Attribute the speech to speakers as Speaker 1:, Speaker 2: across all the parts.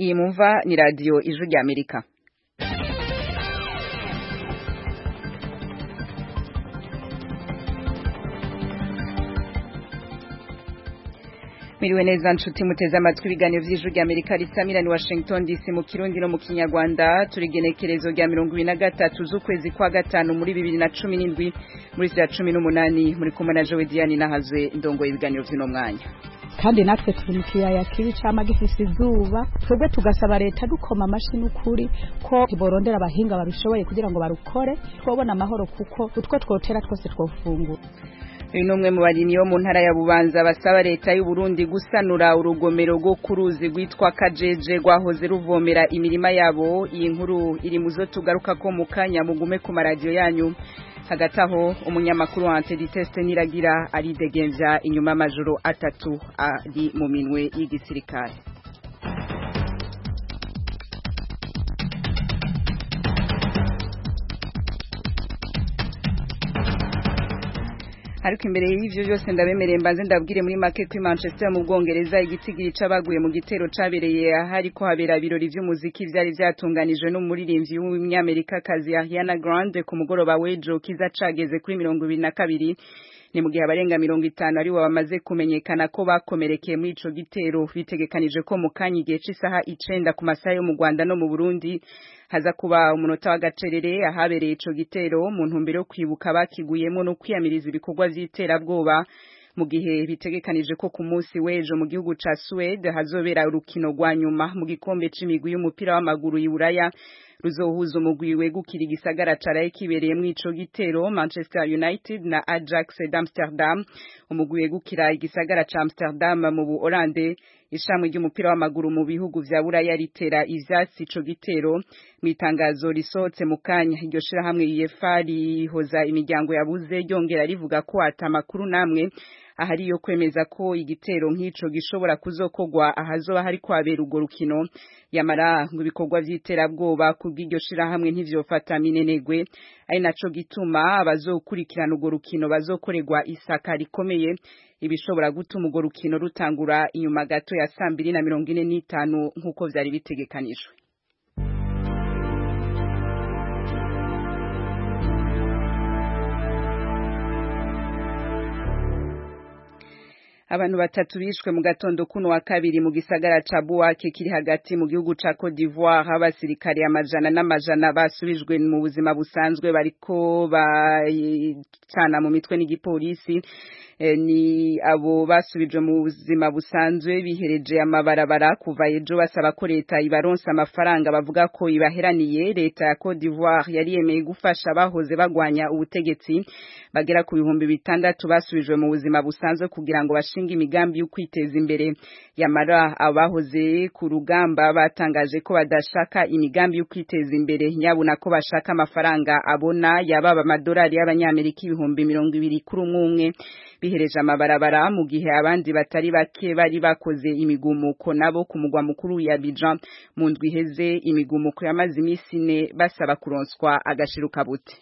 Speaker 1: iyi mumva ni radio Ijwi rya Amerika. Miriwe neza nshuti muteze amatwi ibiganiro vy'Ijwi rya Amerika risamira ni Washington DC mu Kirundi no mu Kinyarwanda. Turigenekerezo rya 23 z'ukwezi kwa gatanu muri 2017 muri 18 muri kumwe na Joe Diane nahazwe indongo y'ibiganiro vy'ino mwanya.
Speaker 2: Kandi natwe turi mu kiyaya kibi cyama gifise izuba, twebwe tugasaba leta dukoma amashini ukuri ko borondera abahinga babishoboye kugira ngo barukore twobona amahoro kuko utwo twotera twose twofungura.
Speaker 1: Numwe mu barimyi bo mu ntara ya Bubanza basaba leta y'u Burundi gusanura urugomero rwo kuruzi rwitwa Kajeje rwahoze ruvomera imirima yabo. Iyi nkuru iri muzo tugaruka ko mu kanya mugume ku maradio yanyu. Hagati aho umunyamakuru wa Antiditeste Niragira aridegenza inyuma amajoro atatu ari mu minwe y'igisirikare. Ariko imbere y'ivyo byose ndabemereye mbanze ndabwire muri make ko Manchester mu Bwongereza igitigiri c'abaguye mu gitero cabereye ahari ko habera birori vy'umuziki vyari vyatunganijwe n'umuririmbyi w'umunyamerika kazi Ariana Grande ku mugoroba w'ejo kiza cageze kuri 22 ni mu gihe abarenga 50 ari bo bamaze kumenyekana ko bakomerekeye muri ico gitero. Bitegekanije ko mu kanya igihe c'isaha 9 ku masaha yo mu Rwanda no mu Burundi haza kuba umunota w'agacerere ahabereye ico gitero mu ntumbero kwibuka bakiguyemo no kwiyamiriza ibikorwa vy'iterabwoba. Mu gihe bitegekanije ko ku munsi w'ejo mu gihugu ca Sweden hazobera urukino rwa nyuma mu gikombe c'imigwi y'umupira w'amaguru y'Uburaya ruzohuza umugwi wegukira igisagara caraye kibereye mu ico gitero Manchester United na Ajax d'Amsterdam. Umugwi wegukira igisagara ca Amsterdam mu Buholande ishamwe ry'umupira w'amaguru mu bihugu vya Buraya ritera ivyatsi ico gitero. Mwitangazo risohotse mu kanya iryo shirahamwe UEFA rihoza imiryango yabuze ryongera rivuga ko atamakuru namwe ahari yo kwemeza ko igitero nk'ico gishobora kuzokogwa ahazoba hari kwabera urwo rukino. Yamara ngo ibikorwa vy'iterabwoba kubw'iryo shirahamwe ntivyofata minenegwe, ari naco gituma abazokurikirana urwo rukino bazokorerwa isaka rikomeye ibishobora gutuma urwo rukino rutangura inyuma gato ya 2:45 nk'uko vyari bitegekanijwe. Abantu batatu bishwe mu gatondo kuno wa kabiri mu gisagara ca Bouake kiri hagati mu gihugu ca Côte d'Ivoire. Abasirikare amajana n'amajana basubijwe mu buzima busanzwe bariko bacana mu mitwe n'igipolisi. Ni abo basubijwe mu buzima busanzwe bihereje amabarabara kuva ejo basaba ko leta ibaronsa amafaranga bavuga ko ibaheraniye. Leta ya Côte d'Ivoire yari yemeye gufasha bahoze bagwanya ubutegetsi bagera ku 600 basubijwe mu buzima busanzwe kugira ngo bashinga imigambi yo kwiteza imbere. Yamara abahoze ku rugamba batangaje ko badashaka imigambi yo kwiteza imbere nyabuna ko bashaka amafaranga abona yababa amadolari y'abanyamerika 200 kuri umwe bihereje amabarabara. Mu gihe abandi batari bake bari bakoze imigumuko nabo ku mugwa mukuru ya Abidjan mu ndwi iheze. Imigumuko yamaze imisi 4 basaba kuronswa agashiruka buti.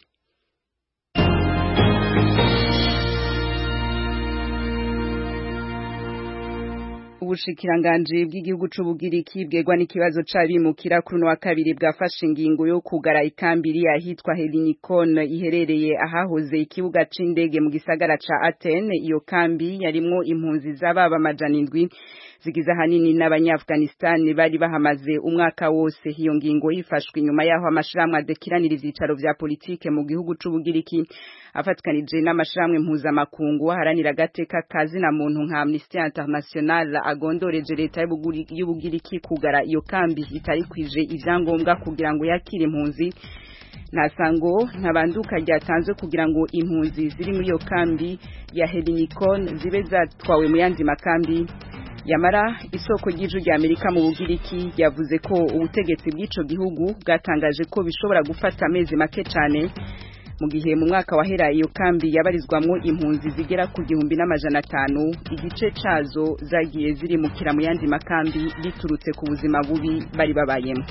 Speaker 1: Ubushikiranganje bw'igihugu c'Ubugiriki bwegwa n'ikibazo c'abimukira kuri no wa kabiri bwafashe ingingo yo kugara ikambiri ahitwa Helinikon iherereye ahahoze ikibuga c'indege mu gisagara ca Athene. Iyo kambi yarimwo impunzi z'ababa amajana 7 zigize hanini n'Abanyafghanistan bari bahamaze umwaka wose. Iyo ngingo yifashwe inyuma yaho amashiramwe adekiranira ivyicaro vya politike mu gihugu c'Ubugiriki afatkanije n'amashiramwe mpuzamakungu haranira gateka kazi na muntu nka Amnesty International agondoreje leta y'Ubugiriki kugara iyo kambi itari kwije ivyangombwa kugira ngo yakire impunzi. Nasango ntabanduka ryatanzwe kugira ngo impunzi ziri muri iyo kambi ya Helinikon zibe zatwawe mu yandi makambi. Yamara isoko ry'Ijwi rya Amerika mu Bugiriki yavuze ko ubutegetsi bw'ico gihugu bwatangaje ko bishobora gufata amezi make cyane mu gihe mu mwaka wahera iyo kambi yabarizwamwo impunzi zigera ku 1,500 igice cazo zagiye ziri mu kira mu yandi makambi biturutse ku buzima bubi bari babayemo.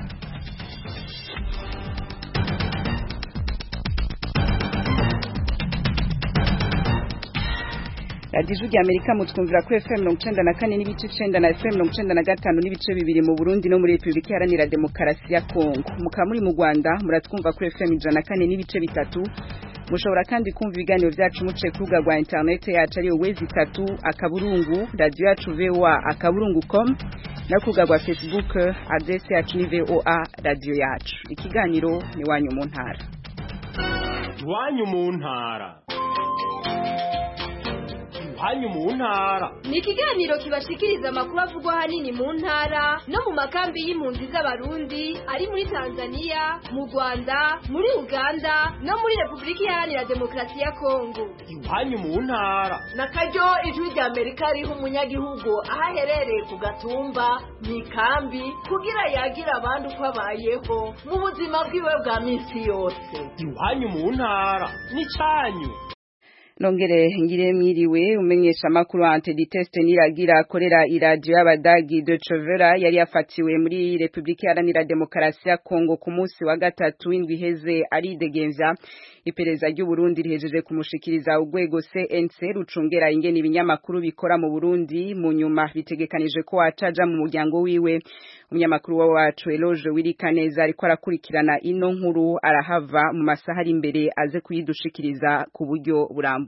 Speaker 1: Radio y'Amerika mutwumvira kuri FM 94 n'ibice 9 na FM 95 n'ibice 2 mu Burundi no muri Republika Iharanira Demokarasi ya Kongo. Mukamuri mu Rwanda muratwumva kuri FM 104 n'ibice 3. Mushobora kandi kumva ibiganiro byacu muce ku rubuga rwa internet yacu ari wezi3 akaburungu radio yacu voa.com na ku rubuga rwa Facebook adresse yacu ni voa radio yacu. Ikiganiro ni wanyu mu ntara.
Speaker 3: Wanyu mu ntara. Hanyu mu ntara
Speaker 4: ni ikiganiro kibashikiriza amakuru avugwa hanini mu ntara no mu makambi y'impunzi z'abarundi ari muri Tanzania, mu Rwanda, muri Uganda no muri Republika Iharanira Demokarasi ya Kongo.
Speaker 3: Hanyu mu ntara
Speaker 5: na karyo ijwi rya Amerika riho umunyagihugu ahaherereye ku gatumba mu kambi kugira yagira abandi uko abayeho mu buzima bwiwe bwa minsi yose.
Speaker 3: Hanyu mu ntara ni cyanyu.
Speaker 1: Nongere ngire mwiriwe umenyesha makuru Antiditeste niragira akorera iradio y'Abadagi de Chovera yari yafatiwe muri Republika Iharanira Demokarasi ya Kongo ku munsi wa gatatu w'indwi heze ari degenza ipereza ry'u Burundi rihejeje kumushikiriza urwego CNC rucungera ingene ibinyamakuru bikora mu Burundi mu nyuma bitegekanije ko acaja mu muryango wiwe. Umunyamakuru wacu Eloge Wirikaneza ariko arakurikirana ino nkuru arahava mu masaha ari imbere aze kuyidushikiriza ku buryo burambuye.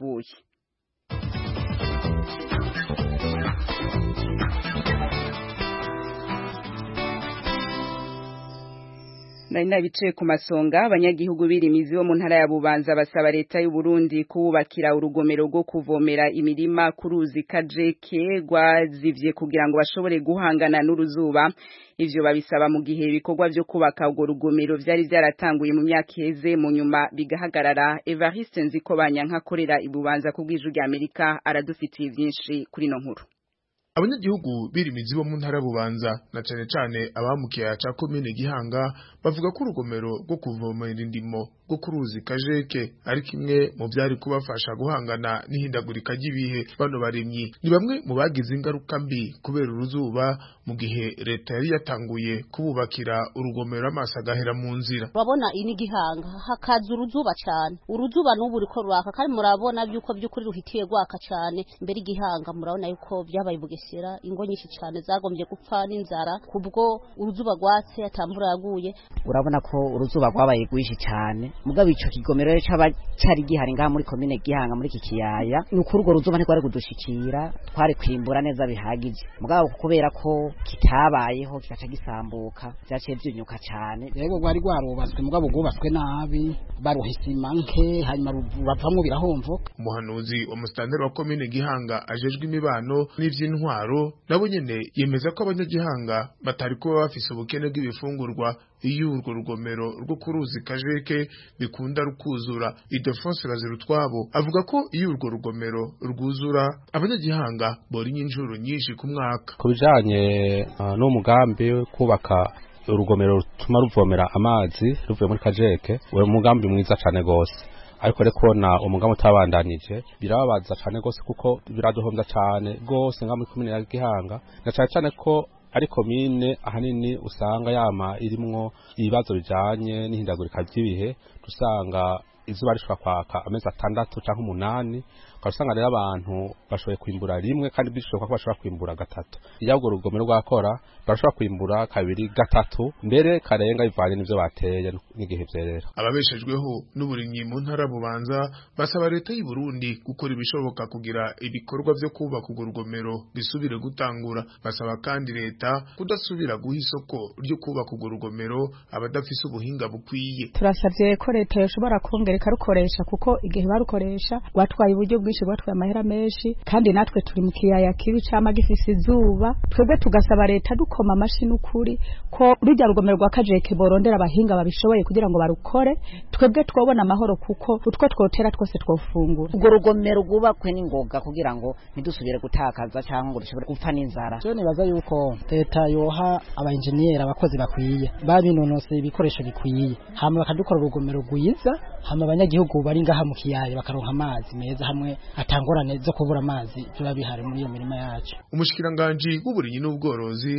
Speaker 1: Naina bice ku masonga abanyagihugu birimizi bo mu ntara ya Bubanza basaba leta y'u Burundi kubakira urugomero rwo kuvomera imirima kuruzi Kajeke rwazivye kugira ngo bashobore guhangana n'uruzuba. Ivyo babisaba mu gihe ibikorwa byo kubaka urwo rugomero vyari byaratanguye mu myaka iheze mu nyuma bigahagarara. Evariste Nzikobanya nkakorera ibubanza ku bw'ijwi rya Amerika aradufitiye byinshi kuri no nkuru.
Speaker 6: Abanyagihugu birimizi bo mu ntara Bubanza na cane abamukiye ca commune Gihanga bavuga ko urugomero rwo kuvomera indimo rwo kuruzi Kajeke ari kimwe mu byari kubafasha guhangana n'ihindagurika ry'ibihe. Bano barimyi ni bamwe mu bagize ingaruka mbi kubera uruzuba mu gihe leta yari yatanguye kububakira urugomero amaso agahera mu nzira.
Speaker 7: Urabona ini Gihanga hakaza uruzuba cyane, uruzuba n'ubu riko rwaka kandi murabona byuko byukuri ruhitiye rwaka cyane. Mbere Gihanga murabona yuko byabaye bugesera ingo nyinshi cyane zagombye gupfa n'inzara kubwo uruzuba rwatse atamvura yaguye.
Speaker 8: Urabona ko uruzuba rwabaye rwishi cyane mugabo ico kigomero cyari gihari ngaha muri commune Gihanga muri kikiyaya nuko urwo ruzuba ntikwari kudushikira twari kwimbura neza bihagije mugabo kubera ko kitabayeho kikaca gisambuka byaciye byunyuka cyane.
Speaker 9: Yego rwari rwarubatswe mugabo rwubatswe nabi baruhisima nke hanyuma bavamwo birahomvoka.
Speaker 6: Umuhanuzi wa mustanteri wa commune Gihanga ajejwe imibano n'ivy'intwaro nabo nyene yemeza ko abanyagihanga batari kuba bafise ubukene bw'ibifungurwa iyo urwo rugomero rwo kuruzi Kajeke bikunda rukuzura. Idefonse Bazirutwabo avuga ko iyo urwo rugomero rwuzura abanyagihanga bori nyinjuro nyinshi ku mwaka.
Speaker 10: Kubijanye n'umugambi kubaka urugomero rutuma ruvomera amazi ruvuye muri Kajeke uwo mugambi mwiza cyane gose ariko reko na umugambi utabandanije birababaza cyane gose kuko biraduhombya cyane gose nga muri commune ya Gihanga na cyane ko ari commune ahanini usanga yama irimwo ibibazo bijanye n'ihindagurika ry'ibihe dusanga izuba rishobora kwaka amezi 6 canke 8 ukasanga rero abantu bashoboye kwimbura rimwe kandi bishoboka ko bashobora kwimbura gatatu. Iyo urwo rugomero rwakora bashobora kwimbura kabiri gatatu mbere karenga bivanye n'ivyo bateye n'igihe vyerera.
Speaker 6: Ababeshejweho n'uburimyi mu ntara Bubanza basaba leta y'u Burundi gukora ibishoboka kugira ibikorwa byo kubaka urwo rugomero bisubire gutangura. Basaba kandi leta kudasubira guha isoko ryo kubaka urwo rugomero abadafise ubuhinga bukwiye.
Speaker 2: Turasavye ko leta yoshobora kongera ikarukoresha kuko igihe barukoresha watwaye uburyo bwinshi bwatwaye amahera menshi kandi natwe turi mu kiyaya kibi cyama gifise izuba. Twebwe tugasaba leta dukoma amashini ukuri ko rujya rugomero rwa Kajeke borondera abahinga babishoboye kugira ngo barukore twebwe twobona amahoro kuko utwo twotera twose twofungura.
Speaker 8: Urwo rugomero rwubakwe n'ingoga kugira ngo ntidusubire gutakaza cyangwa ngo dushobore gupfa n'inzara.
Speaker 9: Cyo nibaza yuko leta yoha abainjiniera abakozi bakwiye babinonose ibikoresho bikwiye hama bakadukora urugomero rwiza hama abanyagihugu bari ngaha mu kiyaya bakaronka amazi meza hamwe atangorane zo kubura amazi byo bihari muri iyo mirima yacu.
Speaker 6: Umushikiranganje w'uburinyi n'ubworozi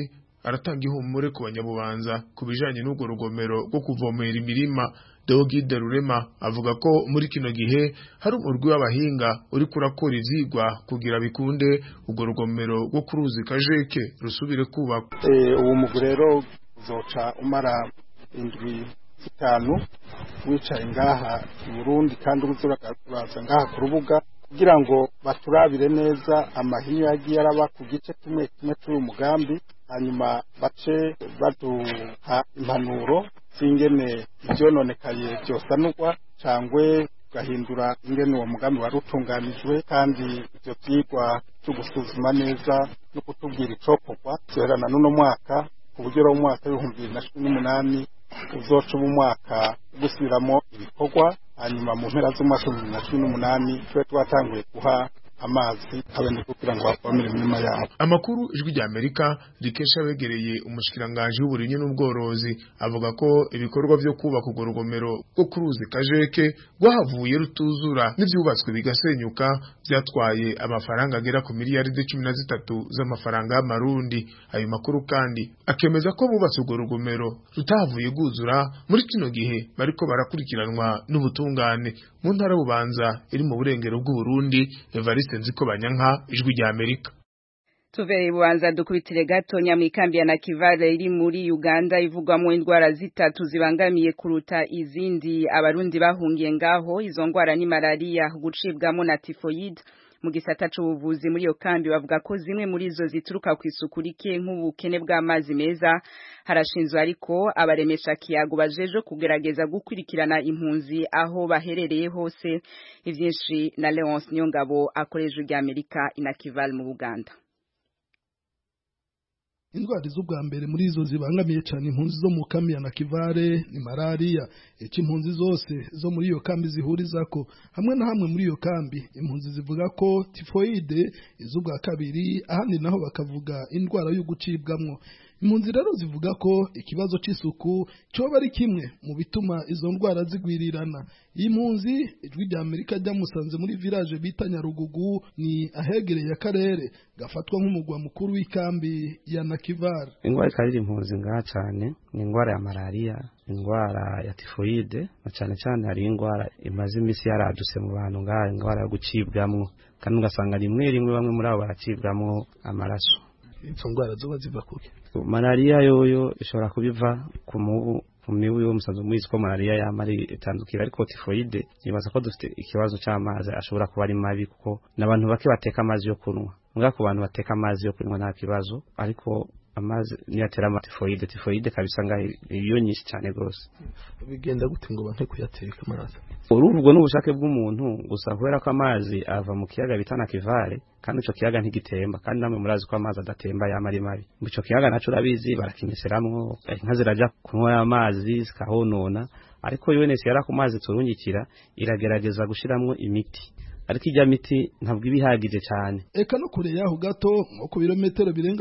Speaker 6: aratanga ihumure ku banyabubanza kubijanye n'urwo rugomero rwo kuvomera imirima. Deogide Rurema avuga ko muri kino gihe hari umurwi w'abahinga uri kurakora ivyigwa kugira bikunde urwo rugomero rwo kuruzi Kajeke rusubire kubakwa.
Speaker 11: Uwo mugwi rero uzoca umara indwi 5 wicaye ngaha mu Burundi kandi uzuraza ngaha ku rubuga kugira ngo baturabire neza amahinyu yagiye araba ku gice kimwe cy'uyu mugambi, hanyuma bace baduha impanuro z'ingene ivyononekaye vyosanurwa cangwe gahindura ingene uwo mugambi wari utunganijwe, kandi ivyo vyigwa cyo gusuzuma neza no kutubwira icokorwa vyoherana n'uno mwaka ku buryo mu mwaka w'2018 uzoca umwaka gusubiramo ibikorwa, hanyuma mu mpera z'umwaka w'2018 twe twatanguye guha amazi abene kugira ngo bavomere imirima yabo.
Speaker 6: Amakuru ijwi rya Amerika rikesha begereye umushikiranganje w'uburimyi n'ubworozi avuga ko ibikorwa byo kubaka urwo rugomero rwo kuruzi Kajeke rwahavuye rutuzura n'ivyubatswe bigasenyuka byatwaye amafaranga agera ku miliyaridi 13 z'amafaranga y'amarundi. Ayo makuru kandi akemeza ko bubatse urwo rugomero rutahavuye guzura muri kino gihe bariko barakurikiranwa n'ubutungane mu ntara Bubanza iri mu burengero bw'u Burundi. Nziko banyanka ijwi rya Amerika.
Speaker 1: Tuvere Bubanza dukubitire gato nyamikambi ya Nakivale iri muri Uganda ivugwamo indwara zitatu zibangamiye kuruta izindi abarundi bahungiye ngaho. Izo ndwara ni malaria, gucibwamo na typhoid. Mu gisata c'ubuvuzi muri iyo kambi bavuga ko zimwe muri zo zituruka ku isuku rike nk'ubukene bw'amazi meza. Harashinzwe ariko abaremesha kiyago bajeje kugerageza gukurikirana impunzi aho baherereye hose. Ivyinshi na Leonce Nyongabo akoreje rya Amerika Inakival mu Buganda.
Speaker 12: Indwara z'ubwa mbere muri izo zibangamiye cyane impunzi zo mu kambi ya Nakivale ni malaria. Impunzi zose zo muri iyo kambi zihurizako hamwe na hamwe muri iyo kambi impunzi zivuga ko typhoid iz'ubwa kabiri, ahandi naho bakavuga indwara yo gucibwamwo. Impunzi rero zivuga ko ikibazo c'isuku cyoba ari kimwe mu bituma izo ndwara zigwirirana. Impunzi ijwi rya Amerika ryamusanze muri village bita Nyarugugu, ni ahegereye akarere gafatwa nk'umugwa mukuru w'ikambi ya Nakivale.
Speaker 13: Indwara ikabiri impunzi ngaha cyane ni indwara ya malaria, indwara ya typhoid, na cyane cyane hari indwara imaze imisi yaraduse mu bantu ngaha, indwara yo gucibwamwo, kandi ugasanga rimwe bamwe muri abo baracibwamwo amaraso.
Speaker 12: Izo ndwara zoba ziva kuki?
Speaker 13: Malaria yoyo ishobora kubiva ku mubu mibu yo musanzwe muzi ko malaria yamari itandukira, ariko typhoid nibaza ko dufite ikibazo cy'amazi ashobora kuba ari mabi kuko nabantu bake bateka amazi yo kunywa. Muga ku bantu bateka amazi yo kunywa nta kibazo, ariko amazi niyatera typhoid kabisa ngaho iyo nyinshi cyane gose.
Speaker 12: Bigenda gute ngo banke kuyateka amazi?
Speaker 13: Urubwo n'ubushake bw'umuntu gusa kubera ko amazi ava mu kiyaga bitana Nakivale, kandi ico kiyaga ntigitemba, kandi namwe murazi ko amazi adatemba yamari mabi. Ico kiyaga naco urabizi barakimeseramwo, inka ziraja kunywa amazi zikahonona, ariko UNHCR yara ku mazi turungikira iragerageza gushiramwo imiti, ariko ijya miti ntabwo ibihagije cyane.
Speaker 12: Eka no kure yaho gato nko ku birometero birenga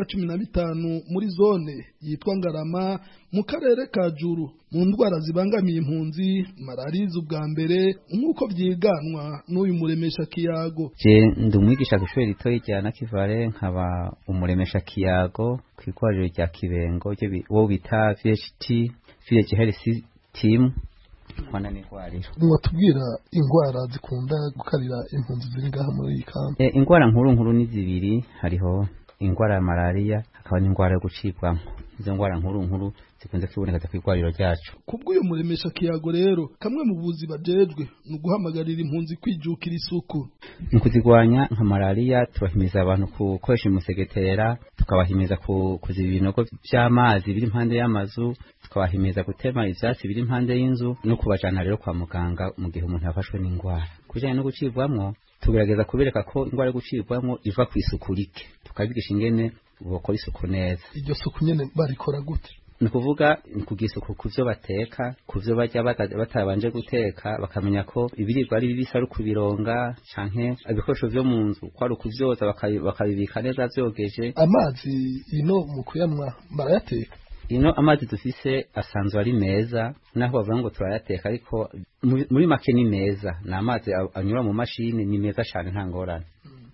Speaker 12: 15 muri zone yitwa Ngarama mu karere ka Juru, mu ndwara zibangamiye impunzi malaria z'ubwa mbere nk'uko byiganwa n'uyu muremesha kiyago.
Speaker 14: Je ndumwigisha kw'ishuri ritoyi rya Nakivale, nkaba umuremesha kiyago kw'ikwariro rya Kibengo wo bita VHT Village Health Team. Mwana ni kwariro.
Speaker 12: Mwatubwira ingwara zikunda gukarira impunzi ziri ngaha muri iyi kambi?
Speaker 14: Ingwara nkuru ni zibiri, hariho ingwara ya malaria hakaba n'ingwara yo gucibwamo. Izo ngwara nkuru zikunze kwiboneka ku ikwariro ryacu.
Speaker 12: Kubwo uyu muremesha kiyago rero kamwe mu buzi bajejwe no guhamagarira impunzi kwijukira isuku.
Speaker 14: Mu kuzigwanya nka malaria tubahimiza abantu gukoresha umusegetera, tukabahimiza kuziba ibinogo by'amazi biri impande y'amazu, tukabahimiza gutema ivyatsi biri impande y'inzu, no kubajana rero kwa muganga mu gihe umuntu yafashwe n'ingwara. Kujanye no gucibwamwo tugerageza kubereka ko ingwara yo gucibwamwo iva ku isuku rike, tukabigisha ingene bokora isuku neza.
Speaker 12: Iryo suku nyene barikora gute?
Speaker 14: Ni kuvuga ni kugisuku kuvyo bateka, kuvyo barya batabanje guteka, bakamenya ko ibiribwa ari bibisa ari kubironga canke ibikoresho vyo mu nzu kwari ukuvyoza bakabibika neza vyogeje.
Speaker 12: Amazi ino mu kuyamwa barayateka?
Speaker 14: Ino amazi dufise asanzwe ari meza, naho bavuga ngo turayateka, ariko muri make ni meza. Na amazi anyura mu mashini ni meza cyane nta ngorane.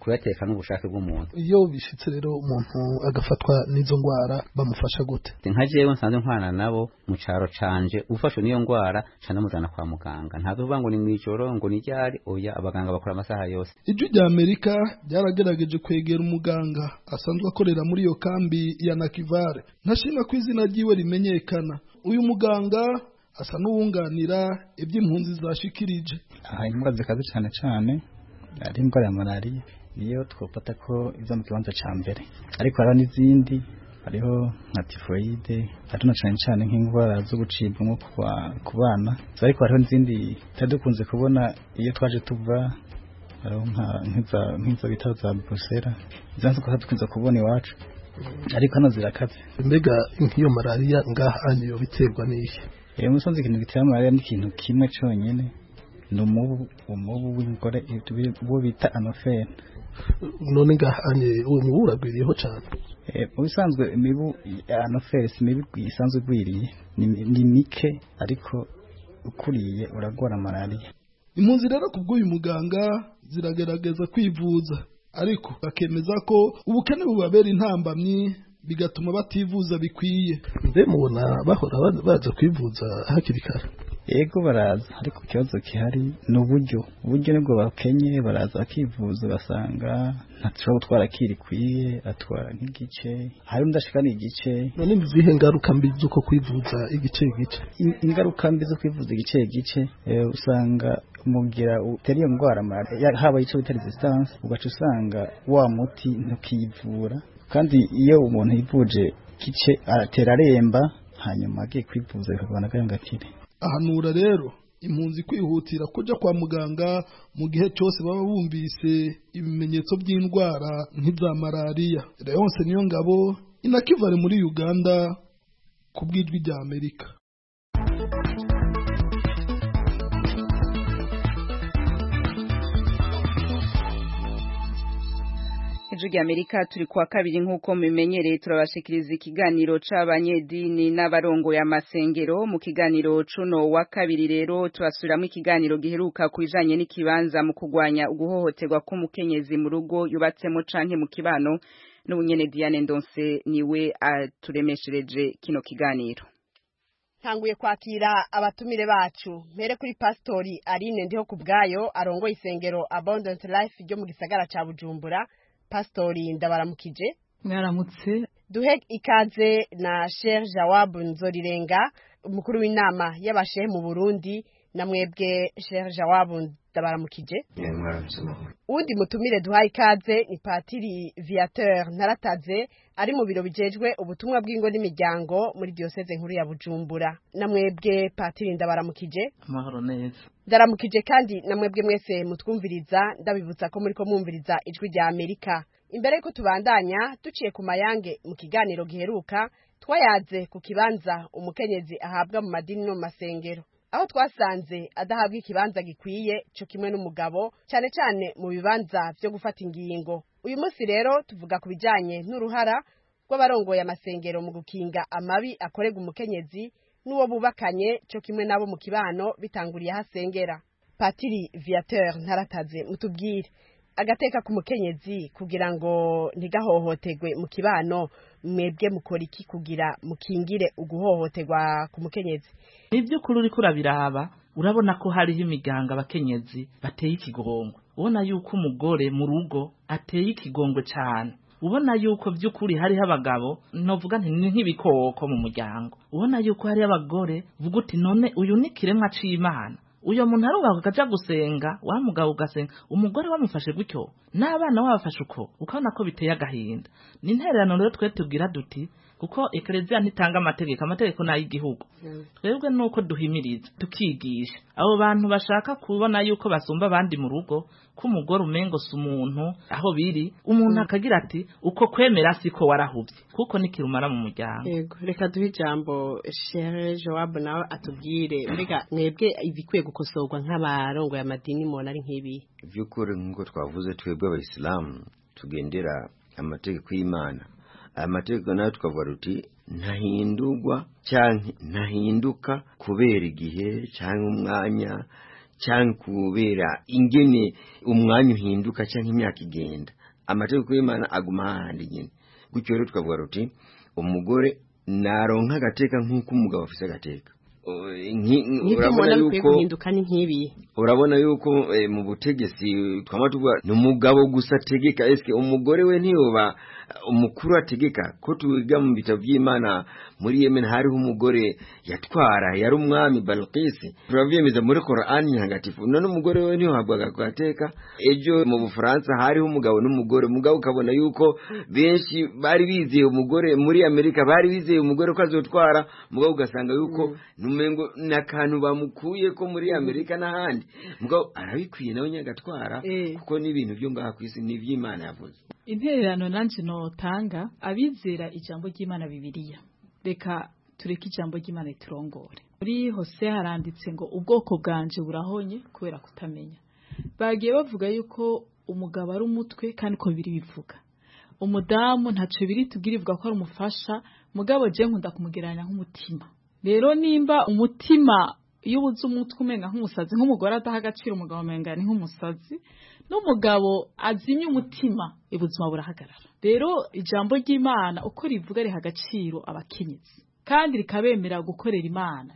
Speaker 14: kuyateka n'ubushake bw'umuntu.
Speaker 12: Iyo bishitse rero umuntu agafatwa n'izo ngwara bamufasha gute?
Speaker 14: Nka jewe nsanzwe nkwana nabo mu caro canje ufashwe n'iyo ngwara cyane muzana kwa muganga ntazo vuga ngo ni mwijoro ngo ni ryari oya abaganga bakora amasaha yose.
Speaker 12: Ijwi rya Amerika ryaragerageje kwegera umuganga asanzwe akorera muri iyo kambi ya Nakivale ntashima ko izina ryiwe rimenyekana. Uyu muganga asa n'uwunganira iby'impunzi zashikirije.
Speaker 15: Indwara zikaze cyane ari indwara ya malaria niyo twopata ko iza mu kibanza ca mbere, ariko hariho n'izindi, hariho nka tifoide atuna cyane nk'indwara zo gucibwa ku bana, ariko hariho n'izindi tadukunze kubona iyo twaje tuva, hariho nk'izo bita za Bruxelles izanze ko dukunze kubona iwacu, ariko hano zirakaze.
Speaker 12: Mbega nk'iyo malaria ngaha niyo biterwa n'iki?
Speaker 15: Musanze ikintu gitera malaria ni ikintu kimwe cyonyine, ni umubu w'ingore uwo bita anofere.
Speaker 12: None ngahanye uwo mubu uragwiriyeho cyane?
Speaker 15: Ubisanzwe imibu anofere si mibi isanzwe igwiriye, ni mike ariko ukuriye uragwara malaria.
Speaker 12: Impunzi rero kubw'uyu muganga ziragerageza kwivuza, ariko bakemeza ko ubukene bubabera intambamyi bigatuma bativuza bikwiye. Mbe mubona bahora baza kwivuza hakiri kare?
Speaker 15: Yego baraza, ariko ikibazo kihari ni uburyo nibwo bakenye, baraza bakivuza basanga ntashobora gutwara kirikwiye, atwara nk'igice, hari undashika n'igice.
Speaker 12: None nizihe ngaruka mbi z'uko kwivuza igice?
Speaker 15: Ingaruka mbi zo kwivuza igice usanga mugira utera iyo ndwara haba ico bita resistance, ugaca usanga wa muti ntukivura, kandi iyo umuntu yivuje gice aratera aremba, hanyuma agiye kwivuza bikabana gakire.
Speaker 12: Ahanura rero impunzi kwihutira kuja kwa muganga mu gihe cyose baba bumvise ibimenyetso by'indwara nk'iza malaria. Leonce Niyongabo, Nakivale muri Uganda, ku bw'Ijwi rya Amerika.
Speaker 1: Ijwi rya Amerika turi kwa kabiri nk'uko mumenyereye turabashikiriza ikiganiro c'abanyedini n'abarongo ya masengero. Mu kiganiro cuno wa kabiri rero turasubiramo ikiganiro giheruka kubijanye n'ikibanza mu kugwanya uguhohoterwa k'umukenyezi mu rugo yubatsemo canke mu kibano. N'ubunyene Diane Ndonse niwe aturemeshereje kino kiganiro.
Speaker 16: Tanguye kwakira abatumire bacu, mpere kuri Pastori Aline Ndiho kubgayo arongoye isengero Abundant Life ryo mu gisagara ca Bujumbura. Pastori ndabaramukije.
Speaker 17: Mwaramutse.
Speaker 16: Duhe ikaze na Sheikh Jawab Nzorirenga, umukuru w'inama y'abashehe mu Burundi. Na mwebwe Sheikh Jawab ndabaramukije. Undi mutumire duha ikaze ni Patiri Viateur Narataze, ari mu biro bijejwe ubutumwa bw'ingo n'imiryango muri diocese nkuru ya Bujumbura. Na mwebwe Patiri ndabaramukije.
Speaker 17: Amahoro neza.
Speaker 16: Ndaramukije kandi na mwebwe mwese mutwumviriza, ndabibutsa ko muriko mwumviriza Ijwi rya Amerika. Imbere yuko tubandanya duciye ku mayange mu kiganiro giheruka, twayaze ku kibanza umukenyezi ahabwa mu madini no masengero, aho twasanze adahabwa ikibanza gikwiye cyo kimwe n'umugabo, cyane cyane mu bibanza byo gufata ingingo. Uyu munsi rero tuvuga ku bijanye n'uruhara rw'abarongoye amasengero mu gukinga amabi akorerwa umukenyezi n'uwo bubakanye cyo kimwe nabo mu kibano bitanguriye hasengera. Patiri Viateur Narataze, mutubwire agateka ku mukenyezi kugira ngo ntigahohoterwe mu kibano, mwebwe mukora iki kugira mukingire uguhohoterwa ku mukenyezi?
Speaker 17: Nibyo kuri uri kurabiraba, urabona ko hariho imiganga abakenyezi bateye ikigongwe, ubona yuko umugore mu rugo ateye ikigongwe cyane, ubona yuko by'ukuri hariho abagabo novuga nti ni nk'ibikoko mu muryango, ubona yuko hariho abagore vuga uti none uyu ni kiremwa c'Imana, uyo muntu arubaho akaja gusenga, wa mugabo ugasenga, umugore wamufashe gutyo n'abana wabafashe uko, ukabona ko biteye agahinda. Ni intererano rero twe tubwira duti, kuko eklezia ntitanga amategeko n'ay'igihugu. Twebwe nuko duhimiriza tukigisha abo bantu bashaka kubona yuko basumba abandi mu rugo, ko umugore umengo si umuntu aho biri, umuntu akagira ati uko kwemera siko warahuvye, kuko nikirumara mu muryango.
Speaker 16: Yego, reka duhe ijambo Sheikh Jawab nawe atubwire mbega mwebwe ibikwiye gukosorwa nk'abarongo ya madini mona ari nk'ibi.
Speaker 18: Vyukuri ngo twavuze twebwe abayisilamu tugendera amategeko y'Imana. Amategeko nayo tukavuga ruti ntahindurwa cyangwa ntahinduka kubera igihe cyangwa umwanya cyangwa kubera ingene umwanya uhinduka cyangwa imyaka igenda amategeko y'Imana aguma hahandi nyine gutyo rero tukavuga ruti umugore naronka agateka nk'uko umugabo afise agateka
Speaker 16: urabona yuko
Speaker 18: urabona yuko mu butegesi twama tuvuga ni umugabo gusa ategeka eske umugore we ntiyoba umukuru ategeka ko tuwiga mu bitabo by'Imana muri Yemen hariho umugore yatwara yari umwami Balqis turavyemeza muri Qur'an ntagatifu none umugore we ntiyo habwaga gateka ejo mu Bufaransa hariho umugabo n'umugore mugabo ukabona yuko benshi bari bizeye umugore muri Amerika bari bizeye umugore ko azotwara mugabo ugasanga yuko numengo nakantu bamukuye ko muri Amerika n'ahandi mugabo arabikwiye nawe nyagatwara kuko n'ibintu byo ngaha kwisi ni by'Imana yavuze.
Speaker 19: Intererano nanje notanga abizera ijambo ry'Imana Bibiliya reka tureke ijambo ry'Imana iturongore. Muri Hose haranditse ngo ubwoko bwanje burahonye kubera kutamenya. Bagiye bavuga yuko umugabo ari umutwe kandi ko biri bivuga. Umudamu ntaco biri tubwirivuga ko ari umufasha mugabo je nkunda kumugeranya nk'umutima. Rero nimba umutima iyo ubuze umutwe umenga nk'umusazi nk'umugore adaha agaciro umugabo umenga ni nk'umusazi n'umugabo azimye umutima ubuzima burahagarara. Rero ijambo ry'Imana uko rivuga riha agaciro abakenyezi kandi rikabemera gukorera Imana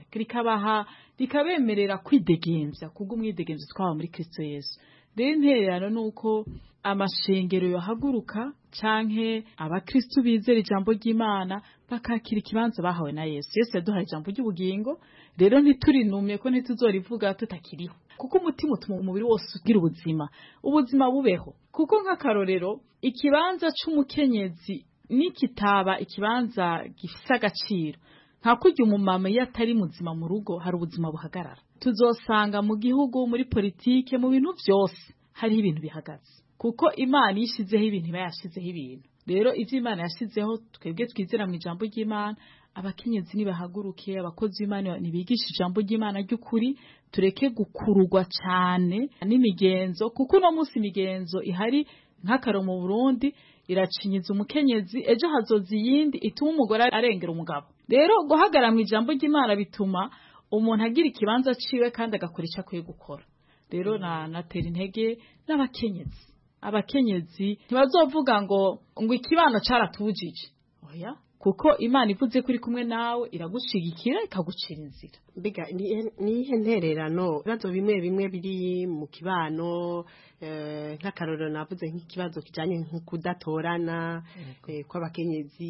Speaker 19: rikabemerera kwidegemvya kubw'umwidegemvyo twaba muri Kristo Yesu. Rero intererano nuko amashengero yohaguruka canke abakristo bizera ijambo ry'Imana bakakira ikibanza bahawe na Yesu. Yesu yaduhaye ijambo ry'ubugingo rero ntiturinumye ko ntituzorivuga tutakiriho kuko umutima utuma umubiri wose ugira ubuzima bubeho kuko nk'akarorero ikibanza c'umukenyezi nikitaba ikibanza gifise agaciro nta kurya umumama iyo atari muzima mu rugo hari ubuzima buhagarara. Tuzosanga mu gihugu muri politike mu bintu byose hari ibintu bihagaze kuko Imana yishizeho ibintu bayashizeho ibintu. Rero ivyo Imana yashizeho twebwe twizera mu ijambo ry'Imana abakenyezi nibahaguruke abakozi b'Imana nibigisha ijambo ry'Imana ry'ukuri tureke gukururwa cyane n'imigenzo kuko no munsi imigenzo ihari nk'akaro mu Burundi iracinyiza umukenyezi ejo hazoza yindi ituma umugore arengera umugabo. Rero guhagara mu ijambo ry'Imana bituma umuntu agira ikibanza ciwe kandi agakora icyo akwiye gukora. Rero natera intege n'abakenyezi abakenyezi ntibazovuga ngo ikibano caratujije oya kuko Imana ivuze kuri kumwe nawe iragushigikira ikagucira inzira.
Speaker 16: Mbega nihe ntererano ibibazo bimwe biri mu kibano nk'akarorero navuze nk'ikibazo kijanye nk'ukudatorana kw'abakenyezi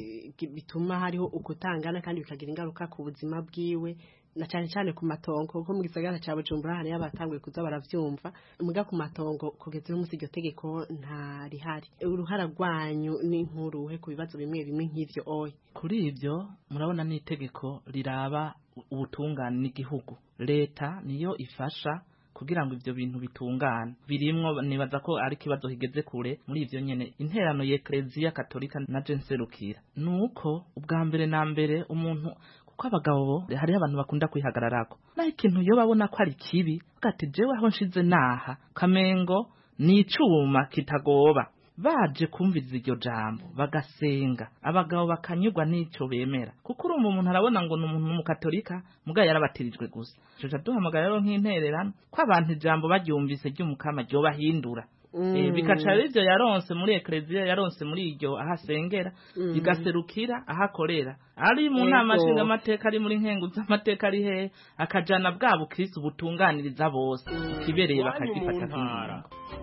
Speaker 16: bituma hariho ukutangana kandi bikagira ingaruka ku buzima bwiwe na cyane ku matongo kuko mu gisagara cya Bujumbura hano yabatanguye kuza baravyumva muga ku matongo kugeza umunsi iryo tegeko nta rihari. Uruhara rwanyu ni nkuruhe ku bibazo bimwe nk'ivyo oya?
Speaker 17: Kuri ivyo murabona ni itegeko riraba ubutungane n'igihugu. Leta niyo ifasha kugira ngo ivyo bintu bitungane birimwo nibaza ko ari kibazo higeze kure muri ivyo nyene interano y'Eklezia Katolika na Jenserukira nuko ubwa mbere na mbere umuntu ko abagabo hari abantu bakunda kwihagararako na ikintu yo babona ko ari kibi gati jewe aho nshize naha kamengo ni icuma kitagoba baje kumviza iryo jambo bagasenga abagabo bakanyurwa n'ico bemera kuko urumva umuntu arabona ngo n'umuntu mu Katolika mugaye yarabatirijwe gusa cyo duhamagara rero nk'intererano ko abantu ijambo baryumvise ry'umukama ryo bahindura bikaca ivyo yaronse muri Eklezia yaronse muri iryo ahasengera bigaserukira ahakorera ari mu nama nshinga amateka ari muri nkenguza amateka ari he akajana bwa bukristo butunganiriza bose kibereye bakagifata nk'intara.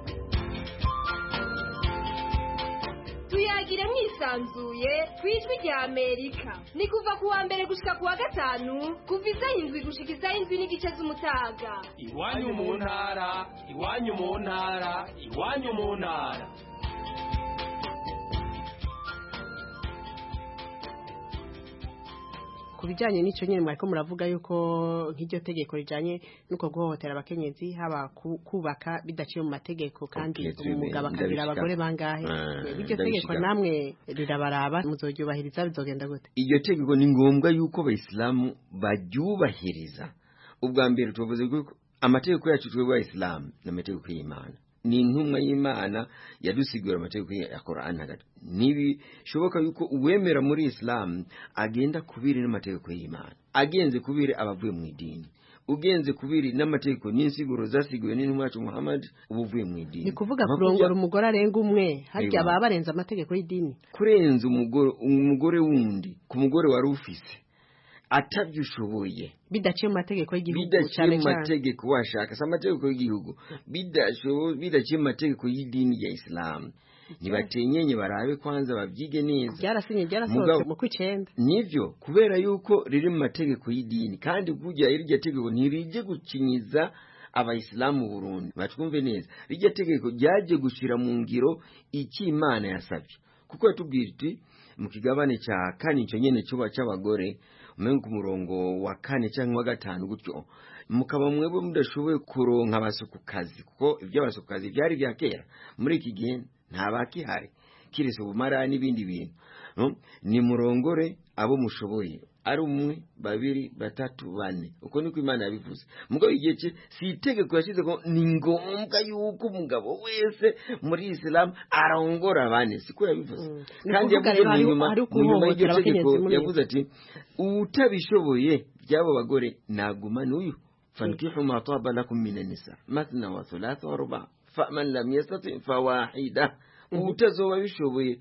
Speaker 4: Tuyagire mwisanzuye kwijwi rya Amerika ni kuva kuwa mbere gushika kuwa gatanu kuva izahindwi gushika izahindwi n'igice z'umutaga.
Speaker 3: Iwanyu mu ntara iwanyu mu ntara iwanyu mu ntara.
Speaker 16: Kubijanye n'ico nyene mwariko muravuga yuko nk'iryo tegeko rijanye nuko guhohotera abakenyezi haba kubaka bidaciye mu mategeko kandi umugabo akagira abagore bangahe iryo tegeko namwe rirabaraba muzoryubahiriza bizogenda gute?
Speaker 18: Iryo tegeko ni ngombwa yuko abayisilamu baryubahiriza. Ubwa mbere tuvuze ko amategeko yacu twebwe abayisilamu n'amategeko y'Imana ni intumwa y'Imana yadusigura amategeko ya Qur'an hagati nibi shoboka yuko uwemera muri Islam agenda kubiri n'amategeko y'Imana agenze kubiri abavuye mu idini ugenze kubiri n'amategeko n'insiguro zasiguwe n'intumwa yacu Muhammad ubuvuye mu idini.
Speaker 16: Ni kuvuga kurongora umugore arenga umwe harya baba barenza amategeko y'idini.
Speaker 18: Kurenza umugore wundi ku mugore wari ufise atabyushoboye
Speaker 16: bidaciye mu mategeko y'igihugu cyane cyane.
Speaker 18: Bidaciye mu mategeko washaka sa amategeko y'igihugu bidaciye mu mategeko y'idini ya Islam. Nibatenyenye barabe kwanza babyige neza.
Speaker 16: Byarasohotse mu kwicenda.
Speaker 18: Nivyo kubera yuko riri mu mategeko y'idini kandi kujya iryo tegeko ntirije gukinyiza abayisilamu mu Burundi. Batwumve neza. Iryo tegeko ryaje gushira mu ngiro iki Imana yasabye. Kuko yatubwira iti mu kigabane cya kane cyo nyene cyo cy'abagore umenye ku murongo wa 4 cyangwa wa 5 gutyo mukaba mwebwe mudashoboye kuronka abasukukazi kuko ibyo abasukukazi byari bya kera muri iki gihe nta bakihari kirese ubumara n'ibindi bintu ni murongore abo mushoboye ari umwe babiri batatu bane uko niko Imana yabivuze mugabo igihe cye si itegeko yashize ko ni ngombwa yuko umugabo wese muri Islam arongora bane siko yabivuze kandi yavuze nyuma y'iryo tegeko yavuze ati utabishoboye byabo bagore naguma n'uyu fankihu ma taba lakum minan nisa mathna wa thulatha wa ruba faman lam yastati fawahida utazoba bishoboye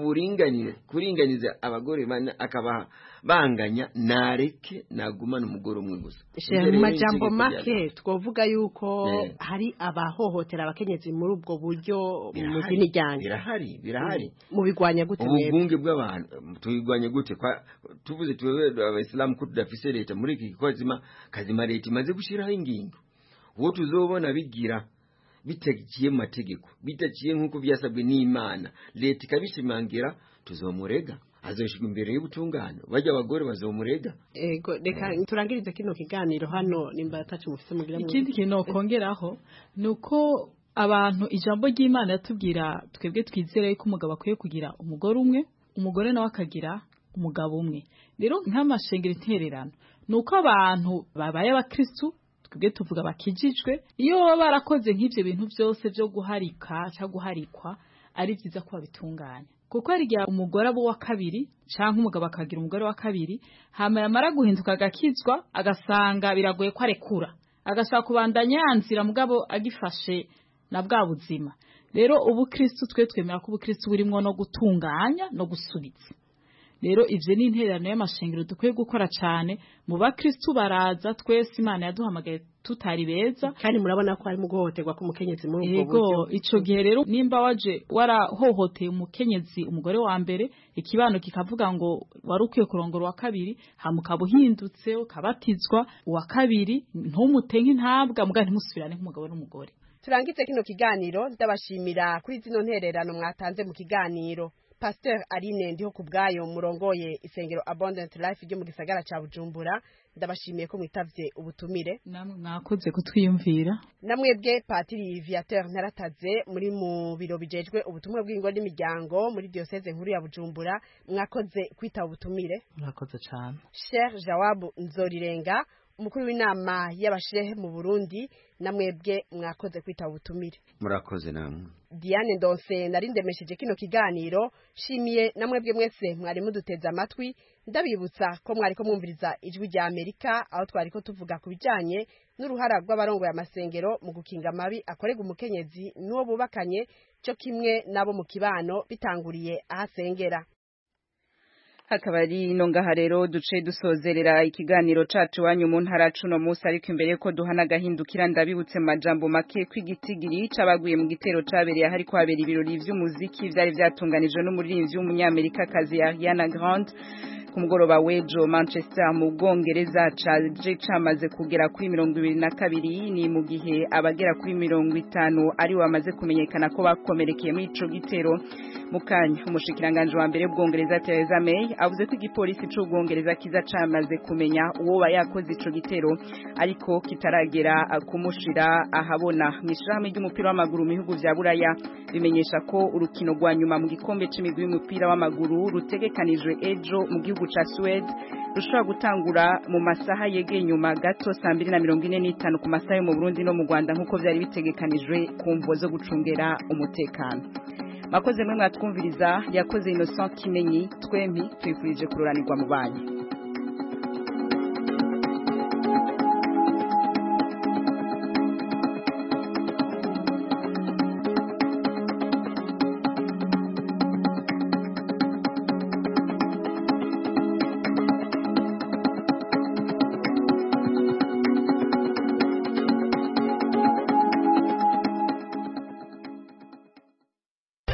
Speaker 18: kuringaniza abagore bane akaba banganya nareke nagumana umugore umwe gusa.
Speaker 16: Mu majambo make twovuga yuko hari abahohotera abakenyezi muri ubwo buryo mu dini ryanyu.
Speaker 18: Birahari.
Speaker 16: Mu bigwanya gute
Speaker 18: mwebwe? Ubunge bw'abantu tubigwanya gute tuvuze tuwe abayisilamu ko tudafise leta muri iki kazima leta imaze gushiraho ingingo. Uwo tuzobona bigira bitagiye mu mategeko bitaciye nkuko byasabwe n'Imana leta ikabishimangira tuzomurega azoshigwa imbere y'ubutungane bajya abagore bazomurega.
Speaker 16: Ego reka turangirize kino kiganiro hano nimba atacu mufite mugira mu
Speaker 19: ikindi kintu kongeraho nuko abantu ijambo ry'Imana yatubwira twebwe twizere ko umugabo akwiye kugira umugore umwe umugore nawe akagira umugabo umwe. Rero nk'amashengero intererano nuko abantu babaye abakristo twebwe tuvuga bakijijwe iyo barakoze nk'ivyo bintu byose byo guharika cyangwa guharikwa ari byiza ko babitunganya kuko ari gihe umugore abo wa kabiri canke umugabo akagira umugore wa kabiri hama yamara guhinduka agakizwa agasanga biragoye ko arekura agashaka kubandanya yanzira mugabo agifashe na bwa buzima. Rero ubukristo twe twemera ko ubukristo burimo no gutunganya no gusubiza. Rero ivyo ni intererano y'amashengero dukwiye gukora cyane mu bakristo baraza twese Imana yaduhamagaye tutari beza
Speaker 16: kandi murabona ko hari mu guhohoterwa ku mukenyezi muri ubwo buryo.
Speaker 19: Ico gihe rero nimba waje warahohoteye umukenyezi umugore wa mbere ikibano kikavuga ngo wari ukwiye kurongora wa kabiri hamuka buhindutse ukabatizwa wa kabiri ntumutenke ntabwa muga ntimusubirane nk'umugabo n'umugore.
Speaker 16: Turangize kino kiganiro ndabashimira kuri zino ntererano mwatanze mu kiganiro. Pasteur Aline ndiho kubgayo murongoye isengero Abundant Life ryo mu gisagara ca Bujumbura ndabashimiye ko mwitavye ubutumire.
Speaker 19: Namwe mwakoze kutwiyumvira.
Speaker 16: Namwebwe Patiri Viateur Narataze muri mu biro bijejwe ubutumwa bw'ingo n'imiryango muri diocese nkuru ya Bujumbura mwakoze kwita ubutumire.
Speaker 17: Mwakoze cyane.
Speaker 16: Sheikh Jawabu Nzorirenga umukuru w'inama y'abashehe mu Burundi namwebwe mwakoze kwita ubutumire.
Speaker 18: Murakoze namwe.
Speaker 16: Diane Ndonse narindemesheje kino kiganiro shimiye namwebwe mwese mwari muduteza amatwi ndabibutsa ko mwari ko mwumviriza ijwi rya Amerika aho twari ko tuvuga kubijanye n'uruhara rw'abarongo y'amasengero mu gukinga mabi akorega umukenyezi n'uwo bubakanye cyo kimwe nabo mu kibano bitanguriye ahasengera.
Speaker 1: Hakabari nonga harero duce dusozerera ikiganiro cacu wanyu mu ntara cuno musi ariko imbere ko duhana gahindukira ndabibutse majambo make kwigitigiri cabaguye mu gitero cabereye hari kwabera ibirori vy'umuziki vyari vyatunganijwe n'umuririmbyi w'umunyamerika kazi Ariana Grande ku mugoroba w'ejo Manchester mu Bwongereza caje camaze kugera kuri 22 ni mu gihe abagera kuri 50 ari bamaze kumenyekana ko bakomerekeye muri ico gitero. Mukanya umushikiranganje wa mbere bwongereza Theresa May avuze ko igipolisi c'Ubwongereza kiza camaze kumenya uwo bayakoze ico gitero ariko kitaragera kumushira ahabona. Mwishirahamwe ry'umupira w'amaguru mu bihugu vya Buraya bimenyesha ko urukino rwa nyuma mu gikombe c'imigwi y'umupira w'amaguru rutegekanijwe ejo mu gihugu ca Sweden rushobora gutangura mu masaha yegeye nyuma gato 2:45 ku masaha yo mu Burundi no mu Rwanda nkuko vyari bitegekanijwe ku mvo zo gucungera umutekano. Makoze mwe mwatwumviriza yakoze Innocent Kimenyi twempi twifurije kuroranirwa mu banyu.